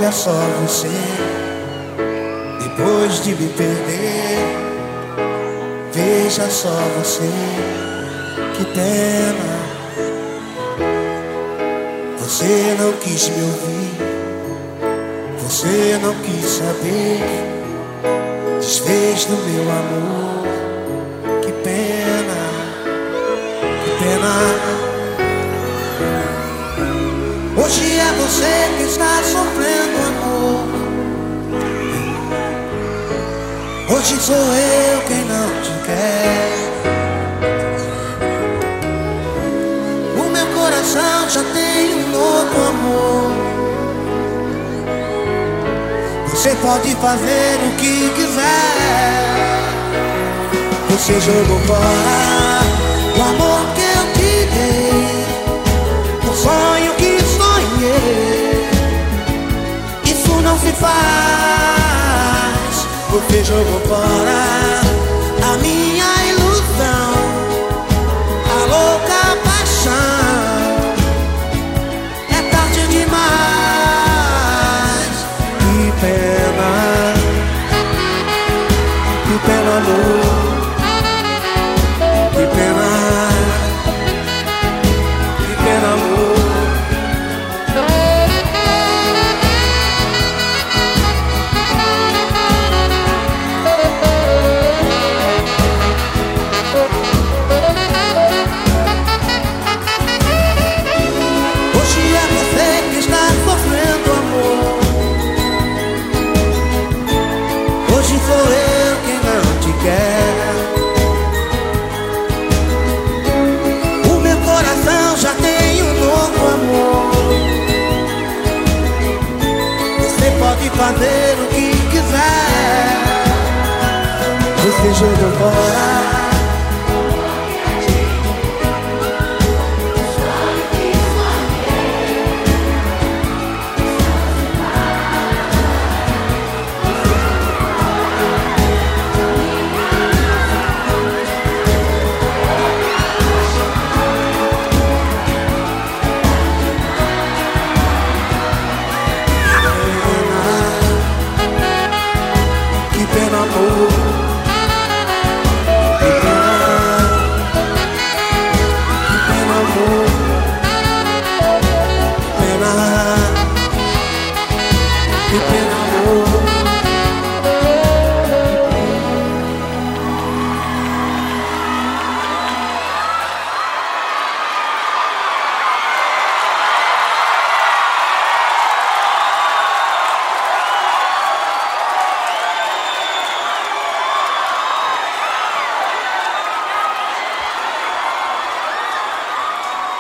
olha só você, depois de me perder. Veja só você, que pena. Você não quis me ouvir, você não quis saber. Desfez do meu amor, que pena, que pena. Hoje é você que está sofrendo, amor. Hoje sou eu quem não te quer. O meu coração já tem um novo amor. Você pode fazer o que quiser. Você jogou fora o amor que eu te dei, o sonho que sonhei. Isso não se faz. Você jogou fora a minha ilusão, a louca paixão. É tarde demais. Que pena, amor. Que pena, amor. Hoje é você que está sofrendo, amor. Hoje sou eu quem não te quer. O meu coração já tem um novo amor. Você pode fazer o que quiser. Você jogou fora amor. Que pena, amor. Que pena, que pena.